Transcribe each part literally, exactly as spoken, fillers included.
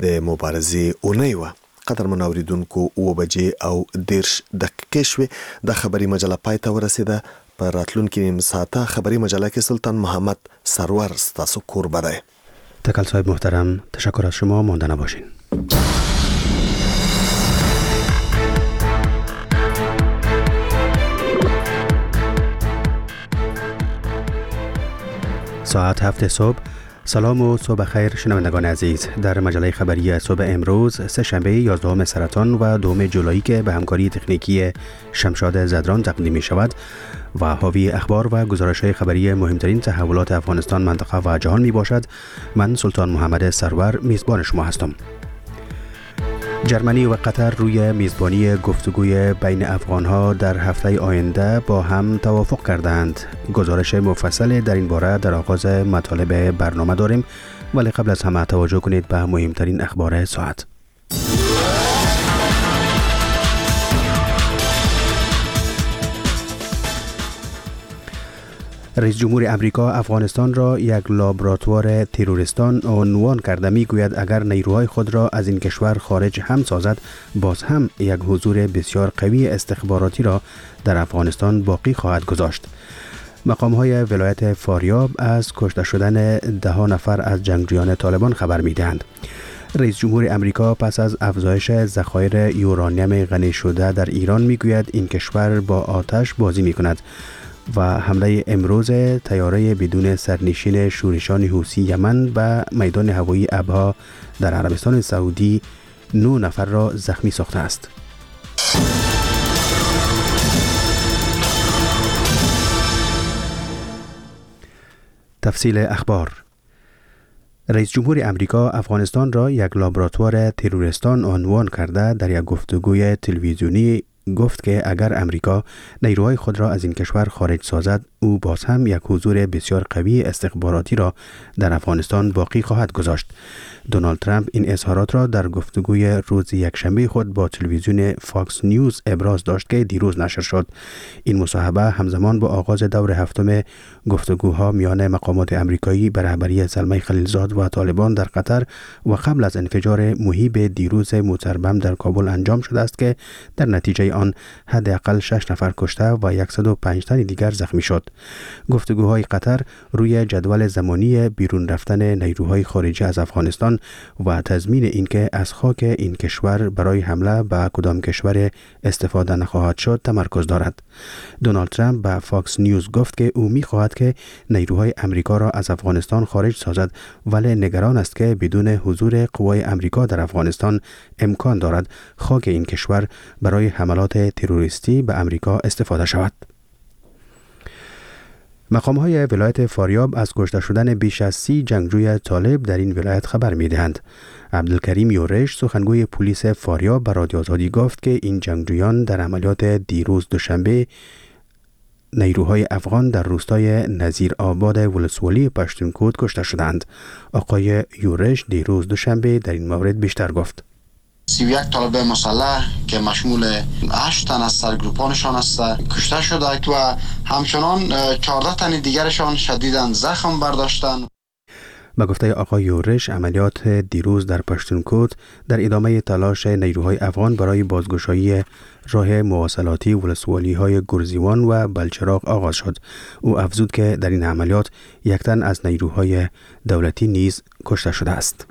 د مبارزې اونۍ وه. قدرمن اوریدونکو اوه بجې او دیرش دقیقې شوې. د خبری مجله پای ته ورسېده. په راتلونکي نیم ساعته خبری مجله کې سلطان محمد سرور ستاسو کوربه دی. تکل صاحب محترم، تشکر از شما. مانده نباشین. ساعت هفت صبح. سلام و صبح خیر شنوندگان عزیز. در مجله خبری صبح امروز سه شنبه یازدهم سرطان و دوم جولایی که به همکاری تکنیکی شمشاد زدران تقدیم می شود و حاوی اخبار و گزارش‌های خبری مهمترین تحولات افغانستان، منطقه و جهان می باشد. من سلطان محمد سرور میزبان شما هستم. جرمنی و قطر روی میزبانی گفتگوی بین افغان‌ها در هفته آینده با هم توافق کردند. گزارش مفصل در این باره در آغاز مطالب برنامه داریم، ولی قبل از همه توجه کنید به مهمترین اخبار ساعت. رئیس جمهور امریکا افغانستان را یک لابراتوار تروریستان عنوان کرده. می گوید اگر نیروهای خود را از این کشور خارج هم سازد، باز هم یک حضور بسیار قوی استخباراتی را در افغانستان باقی خواهد گذاشت. مقام های ولایت فاریاب از کشته شدن ده نفر از جنگجویان طالبان خبر می دهند. رئیس جمهور امریکا پس از افزایش ذخایر یورانیم غنی شده در ایران می گوید این کشور با آتش بازی می کند و حمله امروز طیاره بدون سرنشین شورشان حوثی یمن به میدان هوایی ابها در عربستان سعودی نه نفر را زخمی ساخته است. تفصیل اخبار. رئیس جمهور امریکا افغانستان را یک لابراتوار تروریستان عنوان کرده. در یک گفتگوی تلویزیونی گفت که اگر امریکا نیروهای خود را از این کشور خارج سازد، او باز هم یک حضور بسیار قوی استخباراتی را در افغانستان باقی خواهد گذاشت. دونالد ترامپ این اظهارات را در گفتگوی روز یکشنبه خود با تلویزیون فاکس نیوز ابراز داشت که دیروز نشر شد. این مصاحبه همزمان با آغاز دور هفتم گفتگوها میان مقامات امریکایی به رهبری زلمه خلیلزاد و طالبان در قطر و قبل از انفجار مهیب دیروز موتربم در کابل انجام شده است که در نتیجه آن حداقل شش نفر کشته و صد و پنج تن دیگر زخمی شد. گفتگوهای قطر روی جدول زمانی بیرون رفتن نیروهای خارجی از افغانستان و تضمین اینکه از خاک این کشور برای حمله به کدام کشور استفاده نخواهد شد تمرکز دارد. دونالد ترامپ به فاکس نیوز گفت که او می‌خواهد که نیروهای امریکا را از افغانستان خارج سازد، ولی نگران است که بدون حضور قوای امریکا در افغانستان امکان دارد خاک این کشور برای حملات تروریستی به امریکا استفاده شود. مقام‌های ولایت فاریاب از کشته شدن بیش از سی جنگجوی طالب در این ولایت خبر می‌دهند. عبدالکریم یورش، سخنگوی پلیس فاریاب، به رادیو آزادی گفت که این جنگجویان در عملیات دیروز دوشنبه نیروهای افغان در روستای نظیر آباد ولسوالی پشتونکوت کشته شدند. آقای یورش دیروز دوشنبه در این مورد بیشتر گفت. سی و یک طالب مسلح که مشمول هشت تن از سرگروپانشان است کشته شده و همچنان چهارده تن دیگرشان شدیداً زخم برداشتند. به گفته آقای یورش، عملیات دیروز در پشتونکوت در ادامه تلاش نیروهای افغان برای بازگشایی راه مواصلاتی ولسوالی های گرزیوان و بلچراغ آغاز شد. او افزود که در این عملیات یک تن از نیروهای دولتی نیز کشته شده است.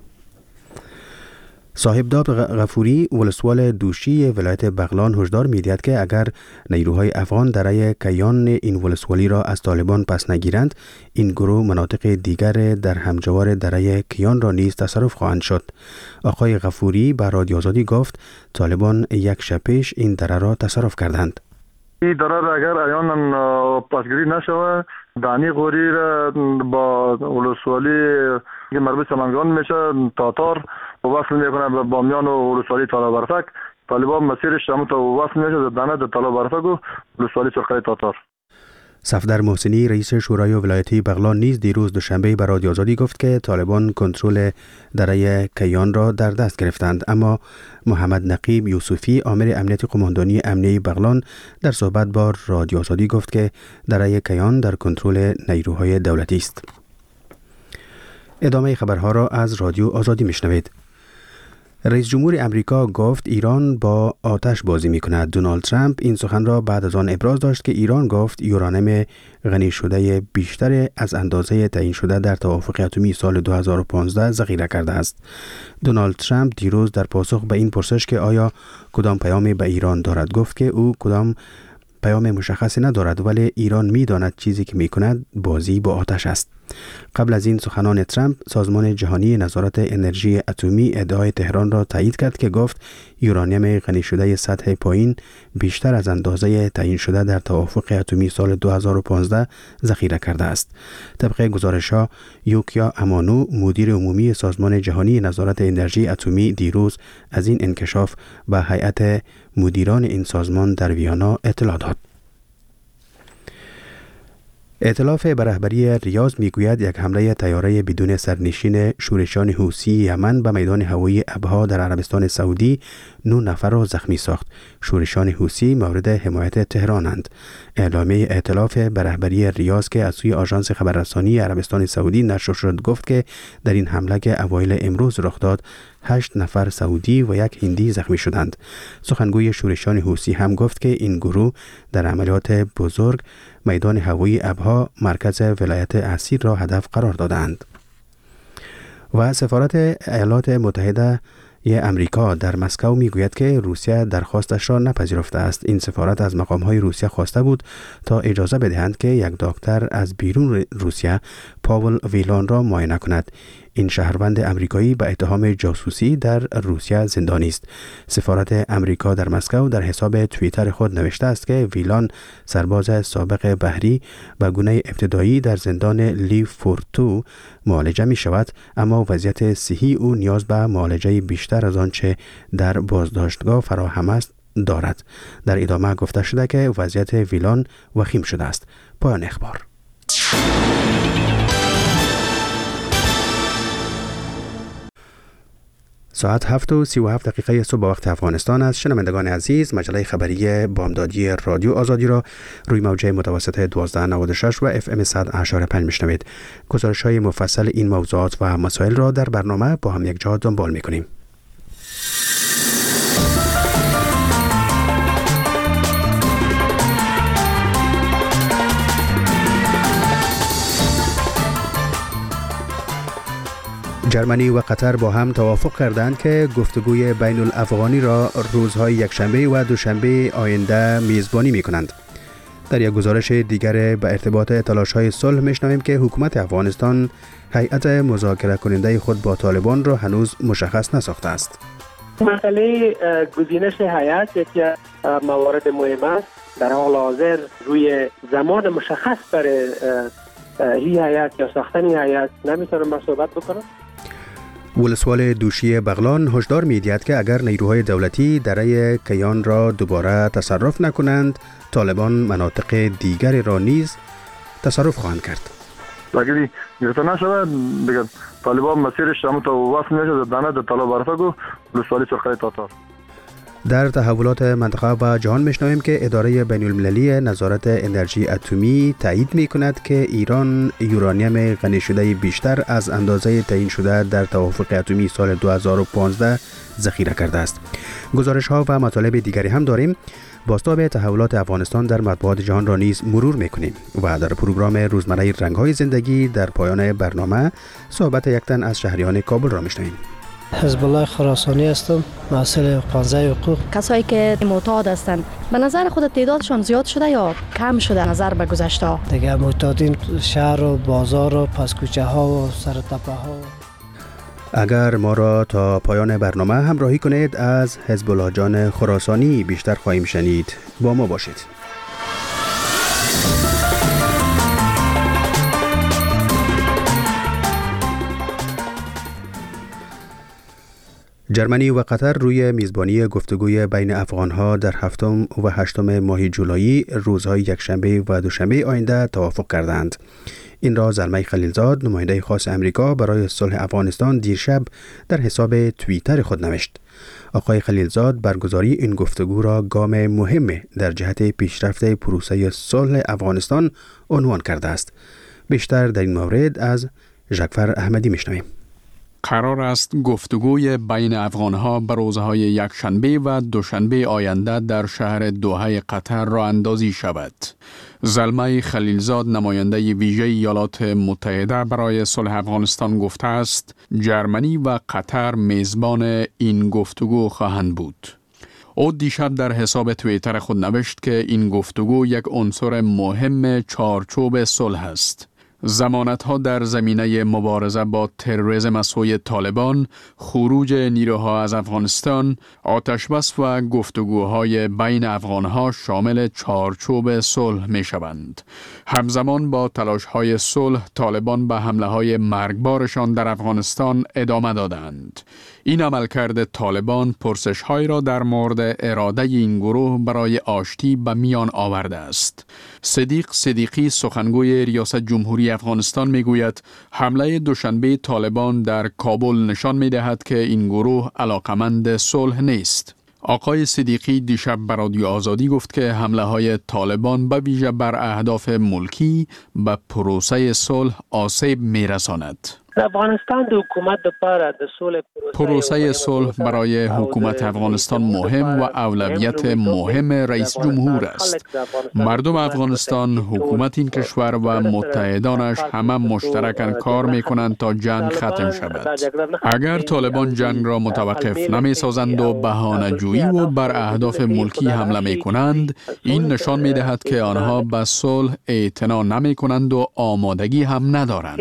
صاحبداد غفوری، ولسوال دوشی ولایت بغلان، هشدار می‌دهد که اگر نیروهای افغان دره کیان این ولسوالی را از طالبان پس نگیرند، این گروه مناطق دیگر در همجوار دره کیان را نیز تصرف خواهند شد. آقای غفوری به رادیو آزادی گفت طالبان یک شب پیش این دره را تصرف کردند. این دره را اگر ایان پاسگیری نشود، دانی غوری را با ولسوالی که مربوط سمنگان میشه تاتار وصل میکنه به بامیان و ولسوالی طالبرفک. طالبان مسیرش هم تا وصل میشه دانه در طالبرفک و ولسوالی سرخی تاتار. صفدر محسنی، رئیس شورای ولایتی بغلان، نیز دیروز دوشنبه به رادیو آزادی گفت که طالبان کنترل دره کیان را در دست گرفتند، اما محمد نقیب یوسفی، آمر امنیت قماندانی امنیه بغلان، در صحبت با رادیو آزادی گفت که دره کیان در کنترل نیروهای دولتی است. ادامه خبرها را از رادیو آزادی میشنوید. رئیس جمهور امریکا گفت ایران با آتش بازی می کند. دونالد ترامپ این سخن را بعد از آن ابراز داشت که ایران گفت یورانیم غنی شده بیشتر از اندازه تعیین شده در توافق اتمی سال دو هزار و پانزده ذخیره کرده است. دونالد ترامپ دیروز در پاسخ به این پرسش که آیا کدام پیامی به ایران دارد گفت که او کدام پیام مشخصی ندارد، ولی ایران می داند چیزی که می کند بازی با آتش است. قبل از این سخنان ترامپ سازمان جهانی نظارت انرژی اتمی ادعای تهران را تایید کرد که گفت یورانیم غنی شده سطح پایین بیشتر از اندازه تعیین شده در توافق اتمی سال دو هزار و پانزده ذخیره کرده است. طبق گزارش‌ها یوکیا امانو مدیر عمومی سازمان جهانی نظارت انرژی اتمی دیروز از این انکشاف به هیئت مدیران این سازمان در ویانا اطلاع داد. ائتلاف به رهبری ریاض میگوید یک حمله طیاره بدون سرنشین شورشیان حوثی یمن به میدان هوایی ابها در عربستان سعودی نه نفر را زخمی ساخت. شورشیان حوثی مورد حمایت تهرانند. اعلامیه ائتلاف به رهبری ریاض که از سوی آژانس خبررسانی عربستان سعودی نشر شد گفت که در این حمله که اوایل امروز رخ داد هشت نفر سعودی و یک هندی زخمی شدند. سخنگوی شورشیان حوثی هم گفت که این گروه در عملیات بزرگ میدان هوایی ابها مرکز ولایت اسیر را هدف قرار دادند. و سفارت ایالات متحده امریکا در مسکو میگوید که روسیه درخواستش را نپذیرفته است. این سفارت از مقام‌های روسیه خواسته بود تا اجازه بدهند که یک دکتر از بیرون روسیه پاول ویلان را معاینه کند. این شهروند امریکایی به اتهام جاسوسی در روسیه زندانی است. سفارت امریکا در مسکو در حساب توییتر خود نوشته است که ویلان سرباز سابق بحری به گونه ابتدایی در زندان لیفورتو معالجه می شود، اما وضعیت صحی او نیاز به معالجه بیشتر از آنچه در بازداشتگاه فراهم است دارد. در ادامه گفته شده که وضعیت ویلان وخیم شده است. پایان اخبار. ساعت هفت و سی و هفت دقیقه صبح وقت افغانستان است. شنوندگان عزیز، مجله خبری بامدادی رادیو آزادی را روی موجه متوسط دوازده نود و شش و اف ام صد و هشت پنج میشنوید. گزارش های مفصل این موضوعات و مسائل را در برنامه با هم یک جا دنبال میکنیم. جرمنی و قطر با هم توافق کردند که گفتگوی بین الافغانی را روزهای یکشنبه و دوشنبه آینده میزبانی می کنند. در یک گزارش دیگر به ارتباط تلاش‌های صلح میشنویم که حکومت افغانستان هیئت مذاکره کننده خود با طالبان را هنوز مشخص نساخته است. مسئله گزینش هیئت یکی از موارد مهم است. در حال حاضر روی زمان مشخص برای این هیئت یا ساختن این هیئت نمیتونم با صحبت بکنم. ولسوال دوشی بغلان هشدار می‌دهد که اگر نیروهای دولتی دره کیان را دوباره تصرف نکنند، طالبان مناطق دیگر را نیز تصرف خواهند کرد. اگر گرفته نشود دیگه طالبان مسیرش هم تا وصل نشه دانه در طالب برفگو ولسوالی سرخی تاتار. در تحولات منطقه و جهان میشنویم که اداره بین المللی نظارت انرژی اتمی تایید می کند که ایران یورانیم غنی شده بیشتر از اندازه تعیین شده در توافق اتمی سال دو هزار و پانزده ذخیره کرده است. گزارش ها و مطالب دیگری هم داریم. بازتاب تحولات افغانستان در مطبوعات جهان را نیز مرور میکنیم و در پروگرام روزمره رنگ های زندگی در پایان برنامه صحبت یک تن از شهریان کابل را میشنویم. حزب الله خراسانی هستم، مسئول پانزده حقوق. کسایی که معتاد هستند به نظر خود تعدادشان زیاد شده یا کم شده نظر به گذشته؟ دیگه معتادین شهر و بازار و پس کوچه ها و سر تپه ها. اگر ما را تا پایان برنامه همراهی کنید از حزب الله جان خراسانی بیشتر خواهیم شنید. با ما باشید. جرمنی و قطر روی میزبانی گفتگوی بین افغانها در هفتم و هشتم ماه جولای روزهای یکشنبه و دوشنبه آینده توافق کردند. این را زلمه خلیلزاد نماینده خاص امریکا برای صلح افغانستان دیرشب در حساب توییتر خود نوشت. آقای خلیلزاد برگزاری این گفتگو را گام مهم در جهت پیشرفت پروسه صلح افغانستان عنوان کرده است. بیشتر در این مورد از ژکفر احمدی میشنویم. قرار است گفتگوی بین افغانها به روزهای یکشنبه و دوشنبه آینده در شهر دوحه قطر راه اندازی شود. زلمه خلیلزاد نماینده ویژه ایالات متحده برای صلح افغانستان گفته است جرمنی و قطر میزبان این گفتگو خواهند بود. او دیشب در حساب توییتر خود نوشت که این گفتگو یک عنصر مهم چارچوب صلح است. ضمانت‌ها در زمینه مبارزه با تروریسم از سوی طالبان، خروج نیروها از افغانستان، آتشبس و گفتگوهای بین افغانها شامل چارچوب صلح می‌شوند. همزمان با تلاش‌های صلح، طالبان به حمله‌های مرگبارشان در افغانستان ادامه دادند. این عملکرد طالبان پرسش‌های را در مورد اراده این گروه برای آشتی به میان آورده است. صدیق صدیقی سخنگوی ریاست جمهوری افغانستان میگوید حمله دوشنبه طالبان در کابل نشان می‌دهد که این گروه علاقمند صلح نیست. آقای صدیقی دیشب به رادیو آزادی گفت که حمله‌های طالبان به ویژه بر اهداف ملکی به پروسه صلح آسیب می‌رساند. افغانستان د حکومت لپاره د صلح پروسه صلح برای حکومت افغانستان مهم و اولویت مهم رئیس جمهور است. مردم افغانستان، حکومت این کشور و متحدانش همه مشترکاً کار می‌کنند تا جنگ ختم شود. اگر طالبان جنگ را متوقف نمی‌سازند و بهانه‌جویی و بر اهداف ملکی حمله می‌کنند، این نشان می‌دهد که آنها به صلح اعتنا نمی‌کنند و آمادگی هم ندارند.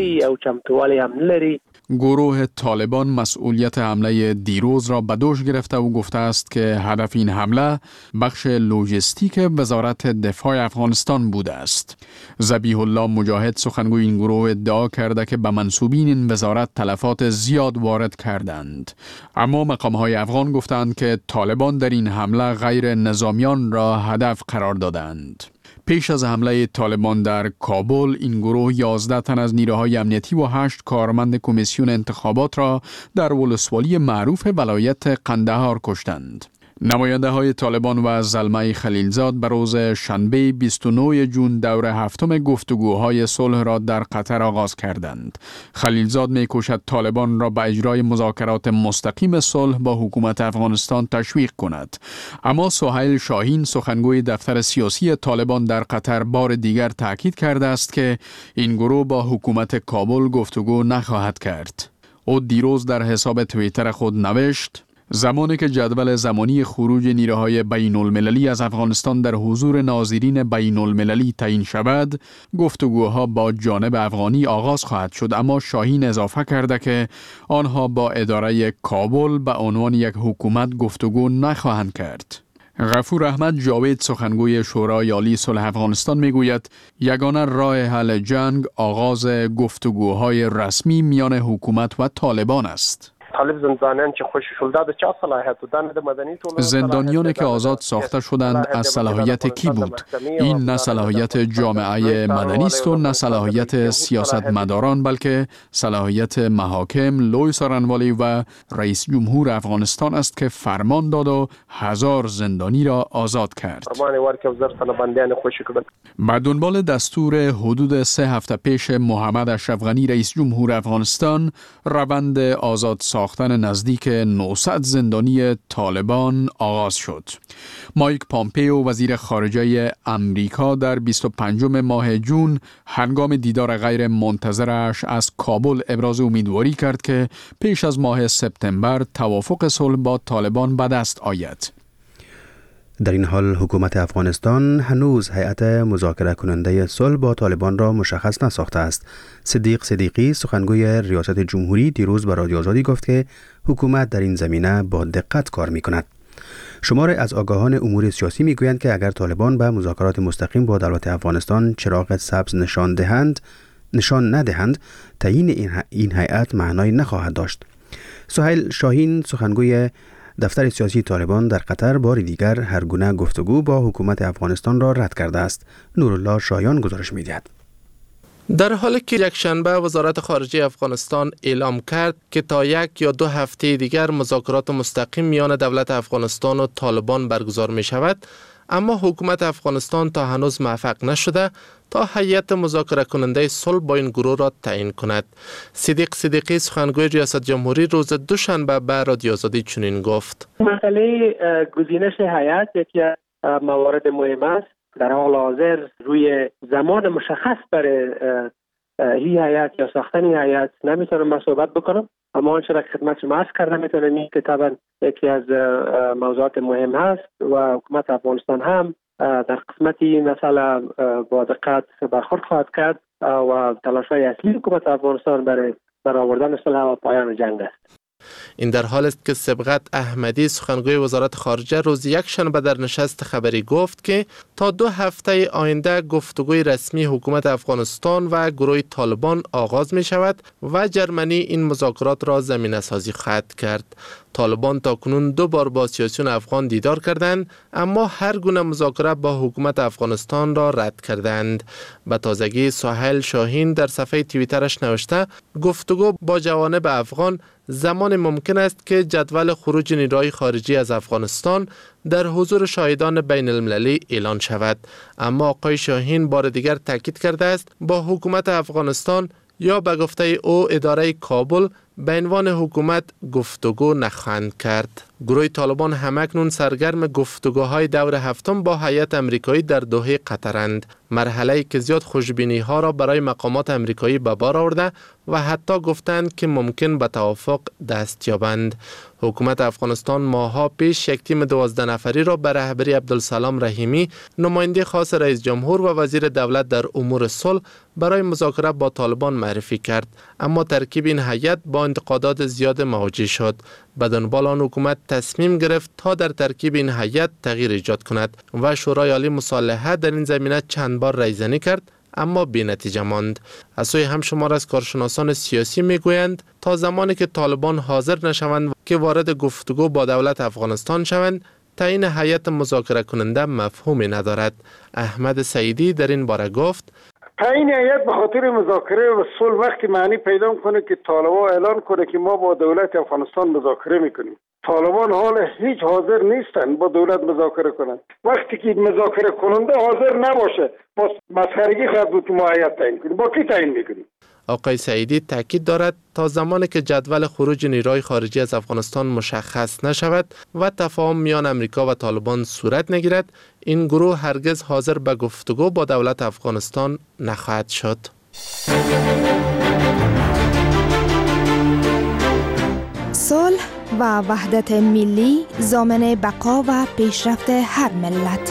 گروه طالبان مسئولیت حمله دیروز را به دوش گرفته و گفته است که هدف این حمله بخش لوجستیک وزارت دفاع افغانستان بوده است. ذبیح الله مجاهد سخنگوی این گروه ادعا کرده که به منصوبین این وزارت تلفات زیاد وارد کردند. اما مقام‌های افغان گفتند که طالبان در این حمله غیر نظامیان را هدف قرار دادند. پیش از حمله طالبان در کابل، این گروه یازده تن از نیروهای امنیتی و هشت کارمند کمیسیون انتخابات را در ولسوالی معروف ولایت قندهار کشتند. نماینده های طالبان و زلمه خلیلزاد به روز شنبه بیست و نه جون دور هفتم گفتگوهای صلح را در قطر آغاز کردند. خلیلزاد می‌کوشد طالبان را به اجرای مذاکرات مستقیم صلح با حکومت افغانستان تشویق کند. اما سهیل شاهین سخنگوی دفتر سیاسی طالبان در قطر بار دیگر تاکید کرده است که این گروه با حکومت کابل گفتگو نخواهد کرد. او دیروز در حساب توییتر خود نوشت زمانی که جدول زمانی خروج نیروهای بین المللی از افغانستان در حضور ناظرین بین المللی تعیین شود، گفتگوها با جانب افغانی آغاز خواهد شد. اما شاهین اضافه کرده که آنها با اداره کابل به عنوان یک حکومت گفتگو نخواهند کرد. غفور احمد جاوید سخنگوی شورای عالی صلح افغانستان میگوید یگانه راه حل جنگ آغاز گفتگوهای رسمی میان حکومت و طالبان است. زندانیانی که آزاد ساخته شدند از صلاحیت کی بود؟ این نه صلاحیت جامعه مدنی است و نه صلاحیت سیاستمداران، بلکه صلاحیت محاکم، لوی سارنوالی و رئیس جمهور افغانستان است که فرمان داد و هزار زندانی را آزاد کرد. به دنبال دستور حدود سه هفته پیش محمد اشرف غنی رئیس جمهور افغانستان، روند آزاد ساختن نزدیک نهصد زندانی طالبان آغاز شد. مایک پامپیو وزیر خارجه امریکا در بیست و پنجم ماه جون هنگام دیدار غیر منتظرش از کابل ابراز امیدواری کرد که پیش از ماه سپتامبر توافق صلح با طالبان به دست آید. در این حال حکومت افغانستان هنوز هیئت مذاکره کننده صلح با طالبان را مشخص نساخته است. صدیق صدیقی سخنگوی ریاست جمهوری دیروز به رادیو آزادی گفت که حکومت در این زمینه با دقت کار می کند. شماری از آگاهان امور سیاسی می گویند که اگر طالبان به مذاکرات مستقیم با دولت افغانستان چراغ سبز نشان دهند نشان ندهند تعیین این هیئت معنای نخواهد داشت. سهیل شاهین سخنگوی دفتر سیاسی طالبان در قطر بار دیگر هر گونه گفتگو با حکومت افغانستان را رد کرده است. نورالله شایان گزارش می‌دهد. در حالی که یک شنبه وزارت خارجه افغانستان اعلام کرد که تا یک یا دو هفته دیگر مذاکرات مستقیم میان دولت افغانستان و طالبان برگزار می شود، اما حکومت افغانستان تا هنوز موفق نشده تا هیئت مذاکره کننده صلح با این گروه را تعیین کند. صدیق صدیقی سخنگوی ریاست جمهوری روز دوشنبه به رادیو آزادی چنین گفت: مسئله گزینش هیئت یکی از موارد مهم است. در حال حاضر روی زمان مشخص برای هی هیئت یا ساختن هیئت نمیتونم من صحبت بکنم، اما آنچه را که خدمت شما عرض کردم میتونم این که طبعا یکی از موضوعات مهم هست و حکومت افغانستان هم در قسمت این مسئله با دقت برخورد خواهد کرد و تلاش‌های اصلی حکومت افغانستان برای برآوردن صلح و پایان جنگ است. این در حال است که سبقت احمدی سخنگوی وزارت خارجه روز یک شنبه در نشست خبری گفت که تا دو هفته آینده گفتگوی رسمی حکومت افغانستان و گروه طالبان آغاز می شود و جرمنی این مذاکرات را زمینه سازی خواهد کرد. طالبان تا کنون دو بار با سیاسیون افغان دیدار کردند، اما هر گونه مذاکره با حکومت افغانستان را رد کردند. به تازگی سهیل شاهین در صفحه توییترش نوشته گفتگو با جوانب افغان زمان ممکن است که جدول خروج نیروهای خارجی از افغانستان در حضور شاهدان بین المللی اعلان شود. اما آقای شاهین بار دیگر تاکید کرده است با حکومت افغانستان یا به گفته او اداره کابل به عنوان حکومت گفتگو نخواهند کرد. گروه طالبان همکنون سرگرم گفتگوهای دور هفتم با هیئت امریکایی در دوحه قطرند، مرحله‌ای که زیاد خوشبینی ها را برای مقامات امریکایی به بار آورده و حتی گفتند که ممکن به توافق دست یابند. حکومت افغانستان ماه‌ها پیش یک تیم دوازده نفری را به رهبری عبدالسلام رحیمی، نماینده خاص رئیس جمهور و وزیر دولت در امور صلح، برای مذاکره با طالبان معرفی کرد، اما ترکیب این هیئت با انتقادات زیاد مواجه شد. به دنبال آن حکومت تصمیم گرفت تا در ترکیب این هیئت تغییر ایجاد کند و شورای عالی مصالحه در این زمینه چند بار رایزنی کرد، اما بی نتیجه ماند. از سوی هم شمار از کارشناسان سیاسی میگویند تا زمانی که طالبان حاضر نشوند که وارد گفتگو با دولت افغانستان شوند، تعیین هیئت مذاکره کننده مفهومی ندارد. احمد سعیدی در این باره گفت: تعیین هیئت به خاطر مذاکره و صلح وقتی معنی پیدا کنه که طالبان اعلان کنه که ما با دولت افغانستان مذاکره میکنیم. طالبان حال هیچ حاضر نیستن با دولت مذاکره کنند. وقتی که مذاکره کننده حاضر نباشه، با مسخرگی خواهد بود که ما هیئت تعیین کنیم. با کی تعیین میکنیم؟ آقای سعیدی تاکید دارد تا زمانی که جدول خروج نیروهای خارجی از افغانستان مشخص نشود و تفاهم میان امریکا و طالبان صورت نگیرد، این گروه هرگز حاضر به گفتگو با دولت افغانستان نخواهد شد. صلح و وحدت ملی ضامن بقا و پیشرفت هر ملت.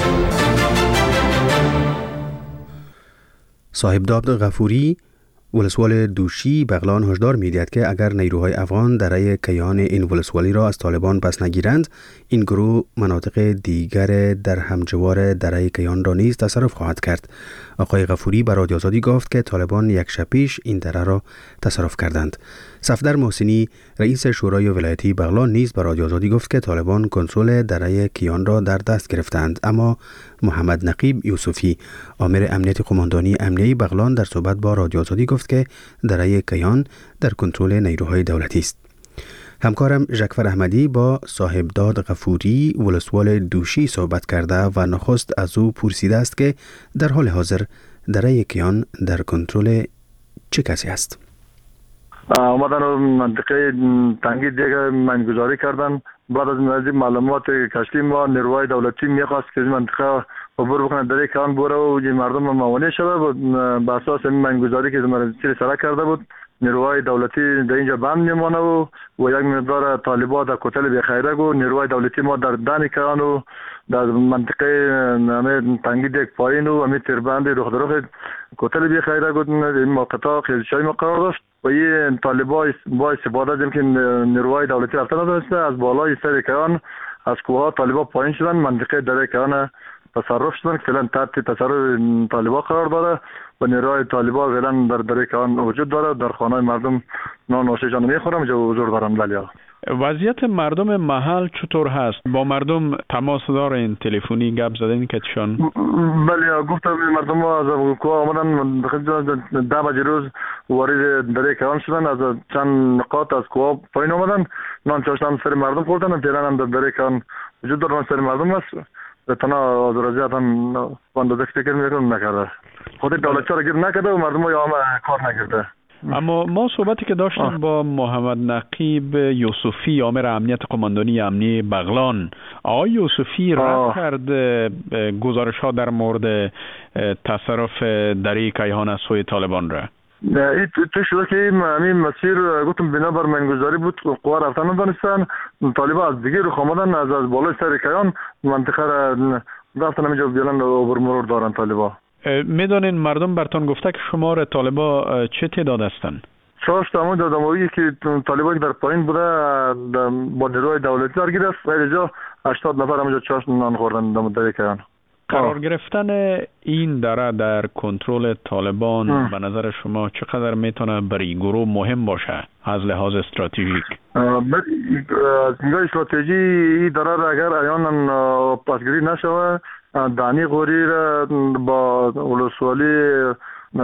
صاحب داد غفوری ولسوال دوشی بغلان هشدار می‌دهد که اگر نیروهای افغان درای کیان این ولسوالی را از طالبان پس نگیرند، این گروه مناطق دیگر در همجوار درای کیان را نیز تصرف خواهد کرد. آقای غفوری به رادیو آزادی گفت که طالبان یک شب پیش این دره را تصرف کردند. صفدر محسنی رئیس شورای ولایتی بغلان نیز به رادیو آزادی گفت که طالبان کنترل درای کیان را در دست گرفتند، اما محمد نقیب یوسفی آمر امنیت قماندانی امنیتی بغلان در صحبت با رادیو آزادی گفت که درای کیان در کنترل نیروهای دولتی است. همکارم ژکفر احمدی با صاحب داد غفوری ولسوال دوشی صحبت کرده و نخست از او پرسیده است که در حال حاضر درای کیان در کنترل چه کسی است؟ آمدن منطقه تنگی دیگه منگذاری کردن. بعد از معلومات کشتی ما نیروهای دولتی میخواست که این منطقه عبور بکنه، در کیان بره و مردم موانع شده بود. به اساس این منگذاری که زیر سره کرده بود، نیروهای دولتی در اینجا بند میمانه و و یک مقدار طالبان در کتل بخیرک و نیروهای دولتی ما در دن کیان و در منطقه همه تنگی دیگ پایین و همه تیربند رخ در رخ کتل بخیرک و این موقعا خیزشای ما قرار داشت و این طالبان با استفاده دیم که نیروهای دولتی رفته نداشته، از بالای سر کیان از کوه طالبان پایین شدن، منطقه در کیان تصرف شدن که فعلا تحت تصرف طالبان قرار داره و نیروهای طالبان فعلا در در کیان وجود داره. در خانه مردم نان و شیرجان میخورم اینجا حضور دارن. بله. وضعیت مردم محل چطور هست؟ با مردم تماس دارین؟ تلفنی گپ زدین که چشان؟ بله گفتم مردم ها از کوه آمدن ده بجه روز وارد در کیان شدن، از چند نقاط از کوه پایین آمدن، نان چاشتن سر مردم خوردن، فعلا هم در در کیان وجود دارن، سر مردم هست. تنها آذربایجان هم اندازه فکر میکنم نکرده. خود دولتچا را گیر نکرده و مردم ها هم کار نکرده. اما ما صحبتی که داشتیم آه. با محمد نقیب یوسفی آمر امنیت قماندانی امنی بغلان، آقای یوسفی رد کرد گزارش ها در مورد تصرف دری کیهان از سوی طالبان را. این تو شده که این مسیر گفتم بنا بر منگذاری بود، قوا رفتن ندانستن، طالبان از دیگه رو خامدن از از بالای سر کیهان منطقه را رفتن همینجا بیلن عبور مرور دارن طالبان. میدانین مردم برتان گفته که شمار طالبا چه تعداد هستند؟ شش تا همون دادمایی که طالبان در پایین بوده با نیروی دولتی درگیر است، اینجا هشتاد نفر همونجا چاش نان خوردن در مدت کیهان. قرار گرفتن این دره در کنترل طالبان به نظر شما چقدر میتونه برای گروه مهم باشه از لحاظ استراتژیک؟ از نگاه استراتژی این دره را اگر عیانا پاسگیری نشوه، دانی غوری را با ولسوالی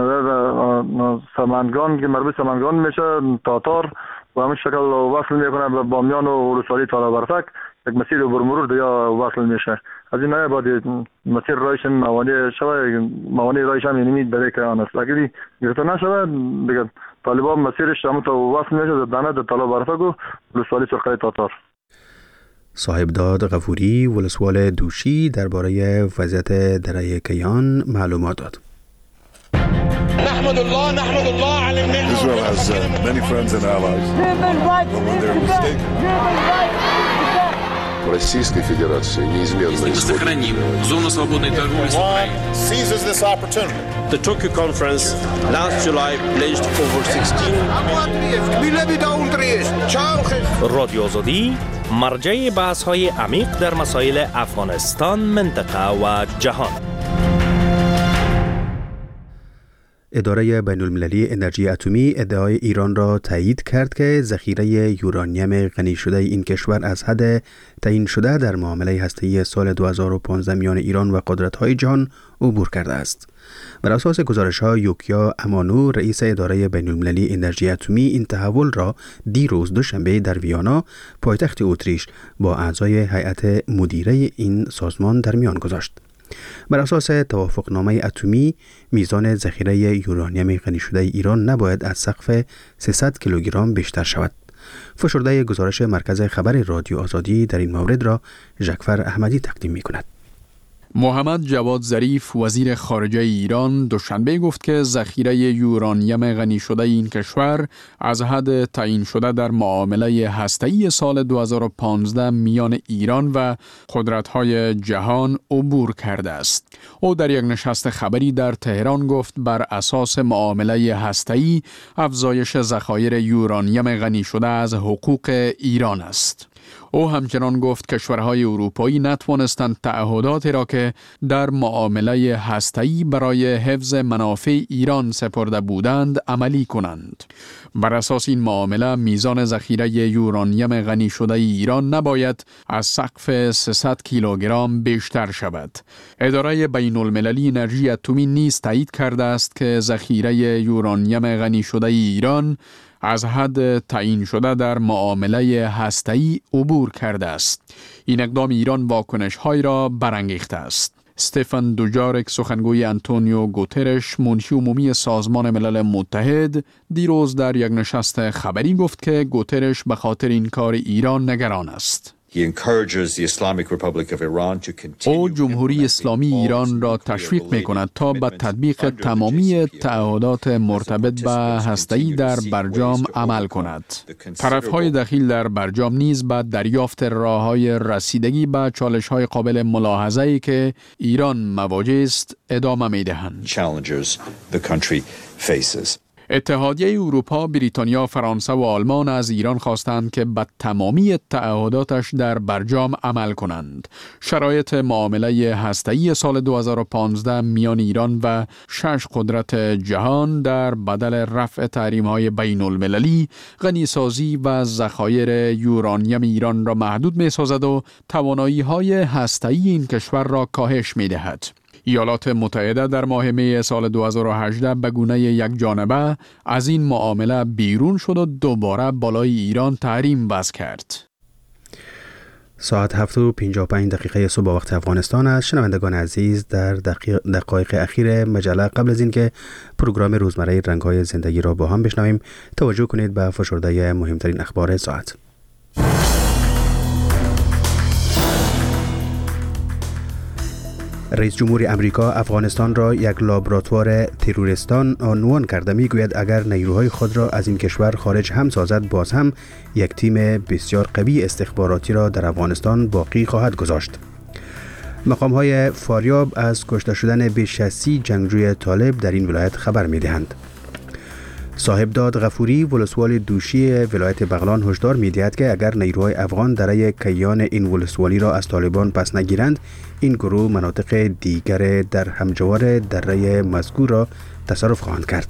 سمنگان که مربوط سمنگان میشه تاتار و همین شکل وصل میکنه به بامیان و ولسوالی تالابرفک، یک مسیر عبور مرور دیگه وصل میشه. از این نهایه باید مسیر رایش موانی شوه، موانی رایش هم یعنی برای که آن است. اگری گرفته نشوه دیگه طالبان مسیرش همون تا وصل میشه دانه در تالابرفک و ولسوالی سرخه تاتار. صاحب داد غفوری ولسوال دوشی درباره وضعیت دره کیهان معلومات داد. نحمد الله نحمد الله على النعمة. Israel has uh, many friends and allies. But when they're mistaken. Российской Федерации неизменно сохраним зону свободной торговли с Украиной. Seizes this opportunity. The Tokyo conference last July pledged over sixteen. رادیو آزادی مرجع بحث‌های عمیق در مسائل افغانستان، منطقه و جهان. اداره بین المللی انرژی اتمی ادعای ایران را تایید کرد که ذخیره یورانیم غنی شده این کشور از حد تعیین شده در معامله هسته‌ای سال دو هزار و پانزده میان ایران و قدرت‌های جهان عبور کرده است. بر اساس گزارش‌ها، یوکیا امانو رئیس اداره بین المللی انرژی اتمی این تحول را دیروز دوشنبه در ویانا پایتخت اتریش با اعضای هیئت مدیره این سازمان در میان گذاشت. بر اساس توافقنامه اتمی، میزان ذخیره یورانیم غنی شده ایران نباید از سقف سیصد کیلوگرم بیشتر شود. فشرده گزارش مرکز خبر رادیو آزادی در این مورد را ژکفر احمدی تقدیم می‌کند. محمد جواد ظریف وزیر خارجه ایران دوشنبه گفت که ذخیره یورانیم غنی شده این کشور از حد تعیین شده در معامله هسته‌ای سال دو هزار و پانزده میان ایران و قدرت‌های جهان عبور کرده است. او در یک نشست خبری در تهران گفت بر اساس معامله هسته‌ای افزایش ذخایر یورانیم غنی شده از حقوق ایران است. او همچنان گفت کشورهای اروپایی نتوانستند تعهداتی را که در معامله هسته‌ای برای حفظ منافع ایران سپرده بودند عملی کنند. بر اساس این معامله میزان ذخیره یورانیم غنی شده ایران نباید از سقف سیصد کیلوگرم بیشتر شود. اداره بین المللی انرژی اتمی نیز تایید کرده است که ذخیره یورانیم غنی شده ایران از حد تعیین شده در معامله هسته‌ای عبور کرده است. این اقدام ایران واکنش‌های را برانگیخته است. استفان دوجارک سخنگوی آنتونیو گوترش منشی عمومی سازمان ملل متحد دیروز در یک نشست خبری گفت که گوترش به خاطر این کار ایران نگران است. او جمهوری اسلامی ایران را تشویق می کند تا به تطبیق تمامی تعهدات مرتبط به هسته‌ای در برجام عمل کند. طرفهای دخیل در برجام نیز به دریافت راه‌های رسیدگی به چالش‌های قابل ملاحظه‌ای که ایران مواجه است ادامه می‌دهند. اتحادیه اروپا، بریتانیا، فرانسه و آلمان از ایران خواستند که به تمامی تعهداتش در برجام عمل کنند. شرایط معامله هسته‌ای سال دو هزار و پانزده میان ایران و شش قدرت جهان در بدل رفع تحریم‌های بین المللی، غنیسازی و ذخایر یورانیم ایران را محدود می‌سازد و توانایی‌های هسته‌ای این کشور را کاهش می‌دهد. ایالات متحده در ماه می سال دو هزار و هجده به گونه یک جانبه از این معامله بیرون شد و دوباره بالای ایران تحریم وضع کرد. ساعت هفت و پنجاه و پنج دقیقه صبح وقت افغانستان است. شنوندگان عزیز، در دقیق دقایق اخیر مجله قبل از اینکه پروگرام روزمره رنگ‌های زندگی را با هم بشنویم، توجه کنید به فشرده مهمترین اخبار ساعت. رئیس جمهور امریکا افغانستان را یک لابراتوار تروریستان عنوان کرده. میگوید اگر نیروهای خود را از این کشور خارج هم سازد، باز هم یک تیم بسیار قوی استخباراتی را در افغانستان باقی خواهد گذاشت. مقام های فاریاب از کشته شدن بیش از سی جنگجوی طالب در این ولایت خبر می دهند. صاحب داد غفوری ولسوال دوشی ولایت بغلان هشدار می دهد که اگر نیروهای افغان درای کیان این ولسوالی را از طالبان پس نگیرند، این گروه مناطق دیگر در همجوار دره مذکور را تصرف خواهند کرد.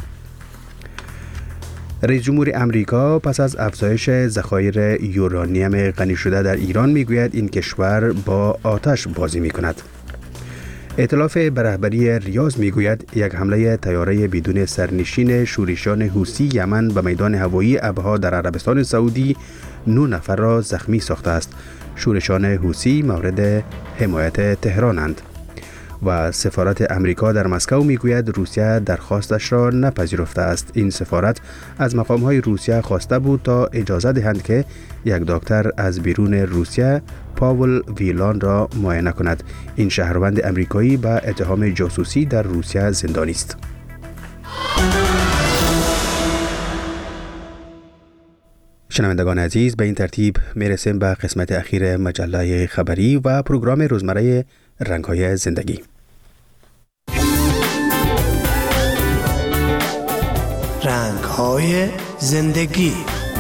رئیس جمهور امریکا پس از افزایش ذخایر یورانیم غنی شده در ایران میگوید این کشور با آتش بازی می کند. ائتلاف به رهبری ریاض میگوید یک حمله طیاره بدون سرنشین شورشیان حوثی یمن به میدان هوایی ابها در عربستان سعودی نه نفر را زخمی ساخته است. شورشیان حوثی مورد حمایت تهرانند. و سفارت امریکا در مسکو میگوید روسیه درخواستش را نپذیرفته است. این سفارت از مقام‌های روسیه خواسته بود تا اجازه دهند که یک دکتر از بیرون روسیه پاول ویلان را معاینه کند. این شهروند امریکایی به اتهام جاسوسی در روسیه زندانی است. شنوندگان عزیز، به این ترتیب میرسیم به قسمت اخیر مجله خبری و پروگرام روزمره رنگ‌های زندگی. رنگ‌های زندگی.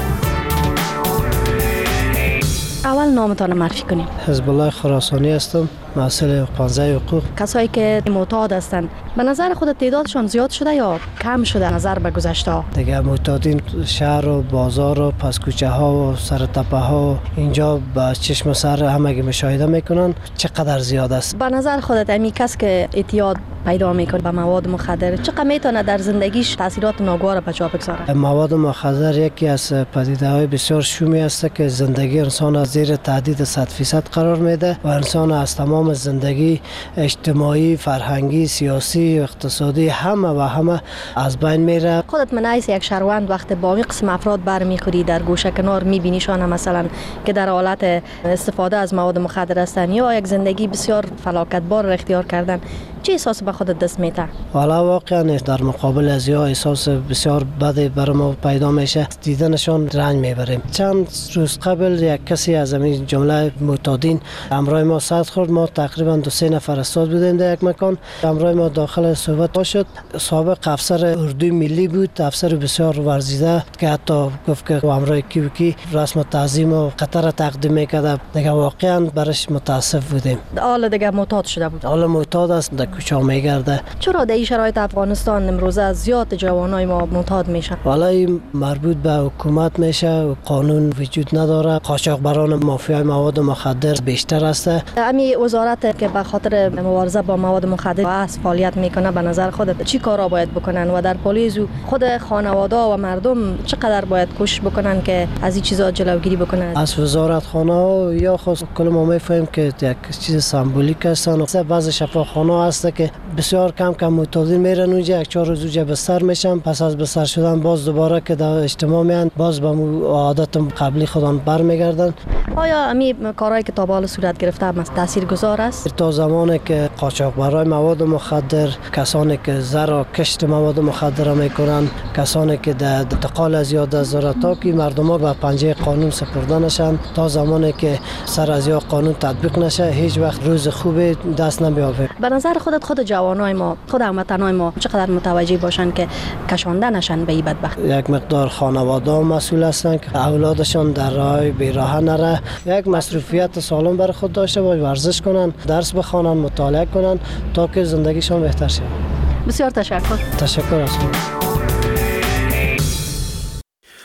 اول نامتان معرفی کنیم. حزب الله خراسانی هستم، مسئول پانزده حقوق. کسایی که معتاد هستند، به نظر خود تعدادشان زیاد شده یا کم شده نظر به گذشته؟ دیگه معتادین شهر و بازار و پس کوچه ها و سر تپه ها اینجا با چشم سر همگی مشاهده میکنن چقدر زیاد است. به نظر خودت امی کس که اعتیاد پیدا میکنه به مواد مخدر چقدر میتونه در زندگیش تاثیرات ناگوار به جا بگذاره؟ مواد مخدر یکی از پدیده‌های بسیار شومی است که زندگی انسان از زیر تهدید صد درصد قرار میده و انسان از تمام زندگی اجتماعی، فرهنگی، سیاسی و اقتصادی همه و همه از بین میره. خودت من ایس یک شهروند وقت با این قسم افراد برمیخوری در گوشه کنار میبینیشان مثلا که در حالت استفاده از مواد مخدر هستن یا یک زندگی بسیار فلاکتبار را اختیار کردن، چه احساس به خودت دست میده؟ والا واقعا در مقابل از یا احساس بسیار بد بر ما پیدا میشه، دیدنشان رنج میبریم. چند روز قبل یک کسی از این جمله معتادین همراه ما صد خورد، ما تقریبا دو سه نفر استاد بودیم در یک مکان، همراه ما داخل صحبت شد. سابق افسر اردوی ملی بود، افسر بسیار ورزیده که حتی گفت که همراه کی و کی رسم تعظیم و قطر تقدیم میکرد. دیگه واقعا برش متاسف بودیم. حالا دیگه معتاد شده بود. حالا معتاد است، در کوچه میگرده. چرا در این شرایط افغانستان امروزه زیاد جوانای ما معتاد میشن؟ حالا این مربوط به حکومت میشه، قانون وجود نداره، قاچاقبران مافیای مواد مخدر بیشتر است. امی وزارت که به خاطر مبارزه با مواد مخدر از فعالیت میکنه، به نظر خودت چی کارا باید بکنن و در پلیس و خود خانواده و مردم چقدر باید کوشش بکنن که از این چیزا جلوگیری بکنن؟ از وزارت خانه ها یا خاص کل ما میفهمیم که یک چیز سمبولیک هستن. بعضی شفاخانه هست که بسیار کم کم معتادین میرن اونجا، یک چهار روز اونجا بستر میشن، پس از بستر شدن باز دوباره که در اجتماع میان باز به عادت قبلی خودان برمیگردن. آیا امی کارهایی که تا به حال صورت گرفته تاثیرگذار است؟ تا زمانی که قاچاقبرای مواد مخدر، کسانی که زر و کشت مواد مخدر میکنن، کسانی که در انتقال از یاد از تا که مردم ها به پنجه قانون سپرده نشن، تا زمانی که سر از یا قانون تطبیق نشه هیچ وقت روز خوبی دست نمیافته. به نظر خودت خود جوانای ما، خود هموطنای ما چقدر متوجه باشن که کشانده نشن به این بدبخت؟ یک مقدار خانواده مسئول هستن که اولادشان در راه بیراه نره، یک مصروفیت سالم برای خود داشته باشه، ورزش کنن، درس بخوانن، مطالعه کنن تا که زندگیشان بهتر شه. بسیار تشکر. تشکر از شما.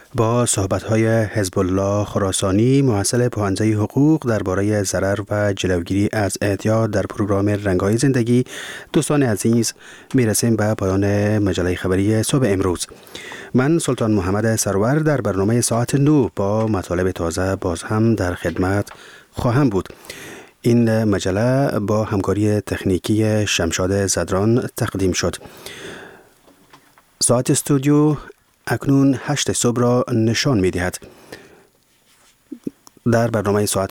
با صحبت‌های حزب الله خراسانی محصل پوهنده حقوق درباره ضرر و جلوگیری از اعتیاد در پروگرام رنگ‌های زندگی. دوستان عزیز، میرسیم به پایان مجله خبری صبح امروز. من سلطان محمد سرور در برنامه ساعت نو با مطالب تازه باز هم در خدمت خواهم بود. این مجله با همکاری تکنیکی شمشاد زدران تقدیم شد. ساعت استودیو اکنون هشت صبح را نشان می دهد. در برنامه ساعت